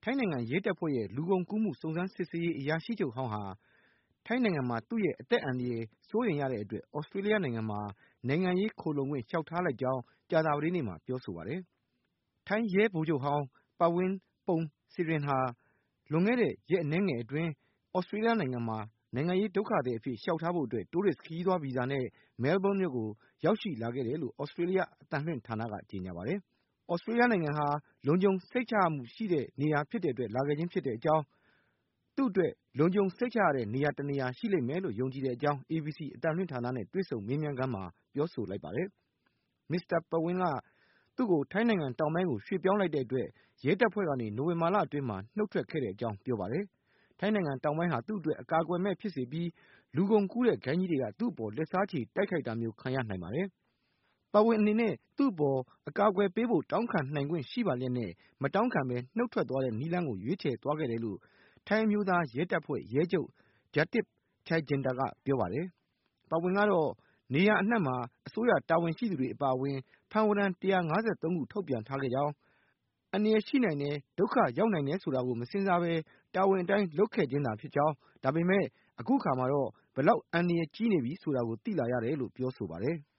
ထိုင်းနိုင်ငံရဲတပ်ဖွဲ့ရဲ့လူကုန်ကူးမှုစုံစမ်းစစ်ဆေးရေးအရာရှိချုပ်ဟောင်းဟာထိုင်းနိုင်ငံမှာသူ့ရဲ့အသက်အန္တရာယ်စိုးရိမ်ရတဲ့အတွက်ဩစတြေးလျနိုင်ငံမှာနိုင်ငံရေးခိုလှုံခွင့်လျှောက်ထားလိုက်ကြောင်းကြာသပတေးနေ့မှာပြောဆိုပါတယ်။ထိုင်းရဲဗိုလ်ချုပ်ဟောင်း Pawin Phongsarin ဟာလွန်ခဲ့တဲ့ရက်အနည်းငယ်အတွင်းဩစတြေးလျနိုင်ငံမှာနိုင်ငံရေးဒုက္ခသည်အဖြစ်လျှောက်ထားဖို့အတွက်တိုးရစ်ခရီးသွားဗီဇာနဲ့မဲလ်ဘုန်းမြို့ကိုရောက်ရှိလာခဲ့တယ်လို့ဩစတြေးလျအသံလွှင့်ဌာနကကြေညာပါတယ်။ဩစတြေးလျနိုင်ငံဟာလုံခြုံစိတ်ချမှုရှိတဲ့နေရာဖြစ်တဲ့အတွက်လာခဲ့ခြင်းဖြစ်တဲ့အကြောင်းသူ့အတွက်လုံခြုံစိတ်ချရတဲ့နေရာတနေရာရှိလိမ့်မယ်လို့ယုံကြည်တဲ့အကြောင်း ABC အသံလွှင့်ဌာနနဲ့တွေ့ဆုံမေးမြန်းခန်းမှာပြောဆိုလိုက်ပါတယ်။ မစ္စတာ Pawin ကသူ့ကိုထိုင်းနိုင်ငံတောင်ပိုင်းကိုရွှေ့ပြောင်းလိုက်တဲ့အတွက်ရဲတပ်ဖွဲ့ကနေနိုဝင်ဘာလအတွင်းမှာနှုတ်ထွက်ခဲ့တဲ့အကြောင်းပြောပါတယ်။ထိုင်းနိုင်ငံတောင်ပိုင်းဟာသူ့အတွက်အကာအကွယ်မဲ့ဖြစ်စေပြီးလူကုန်ကူးတဲ့ဂိုဏ်းကြီးတွေကသူ့အပေါ်လက်စားချေတိုက်ခိုက်တာမျိုးခံရနိုင်ပါတယ်။ Pawin အနေနဲ့သူ့အပေါ်အကာအကွယ်ပေးဖို့တောင်းခံနိုင်ခွင့်ရှိပါလျက်နဲ့မတောင်းခံဘဲနှုတ်ထွက်သွားတဲ့နည်းလမ်းကိုရွေးချယ်သွားခဲ့တယ်လို့ထိုင်းအမျိုးသားရဲတပ်ဖွဲ့ရဲချုပ် Jatip Chaijinda ကပြောပါတယ်။ Pawin ကတော့နေရာအနှံ့မှာအစိုးရတာဝန်ရှိသူတွေအပါအဝင်ဖမ်းဝရမ်း ၁၅၃ ခုထုတ်ပြန်ထားခဲ့ကြောင်းအန္တရာယ်ရှိနိုင်တယ်ဒုက္ခရောက်နိုင်တယ်ဆိုတာကိုမစဉ်းစားဘဲတာဝန်အတိုင်းလုပ်ခဲ့ခြင်းသာဖြစ်ကြောင်းဒါပေမဲ့အခုအခါမှာတော့ဘယ်လောက်အန္တရာယ်ကြီးနေပြီဆိုတာကိုသိလာရတယ်လို့ပြောဆိုပါတယ်